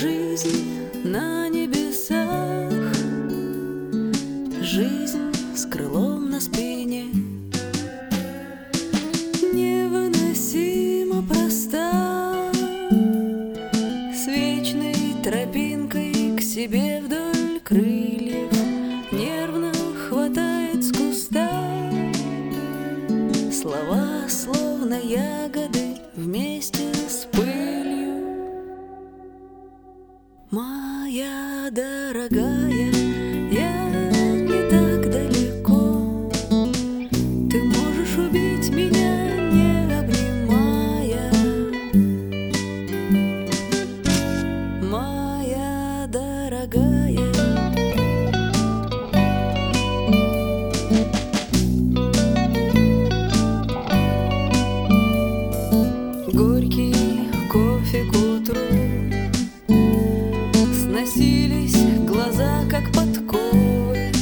Жизнь на небесах, жизнь с крылом на спине, невыносимо проста, с вечной тропинкой к себе вдоль крыльев нервно хватает с куста. Слова, словно ягоды, вместе с пылью. Моя дорогая, я не так далеко. Ты можешь убить меня, не обнимая. Моя дорогая. Горький кофе к утру, сносились глаза, как подковы.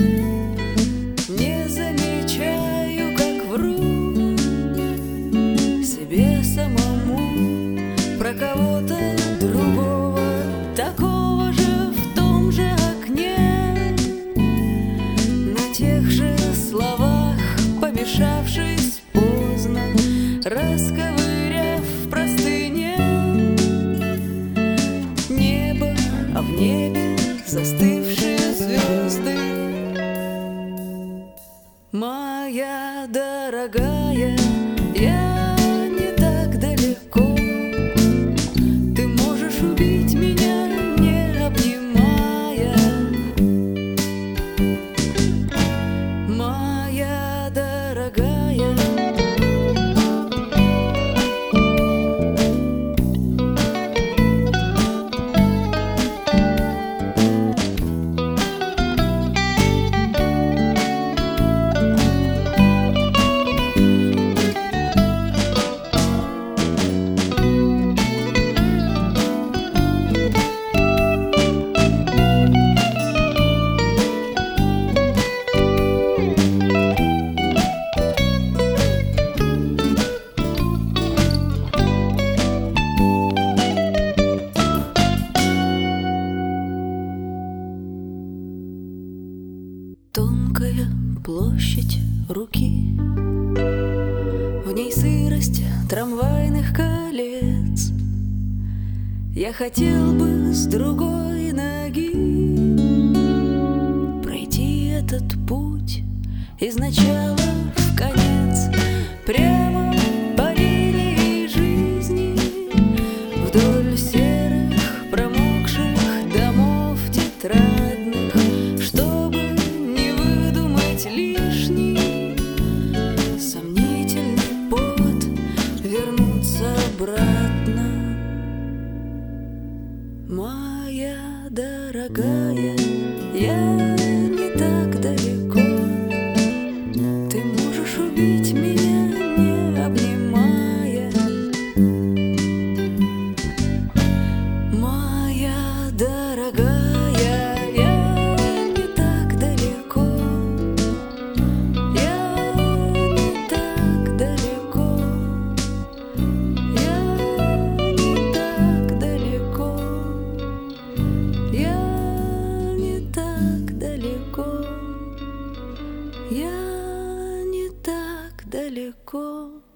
Не замечаю, как вру себе самому про кого-то другого, такого же в том же окне, на тех же словах, помешавшись поздно, расковыряв в простыне небо, а в небе застывшие звезды. Моя дорогая, я не так далеко. Ты можешь убить меня, не обнимая. Моя дорогая. Тонкая площадь руки, в ней сырость трамвайных колец. Я хотел бы с другой ноги пройти этот путь из начала в конец, прямо по линии жизни, вдоль серых промокших домов тетрадных, чтобы лишний сомнительный повод вернуться обратно. Моя дорогая, я не так далеко. Ты можешь убить меня, не обнимая. Моя дорогая, я не так далеко. Я не так далеко.